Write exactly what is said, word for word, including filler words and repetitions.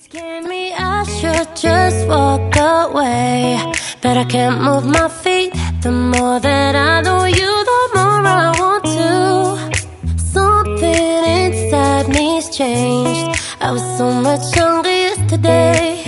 Scared me, I should just walk away, but I can't move my feet. The more that I know you, the more I want to. Something inside me's changed. I was so much younger yesterday.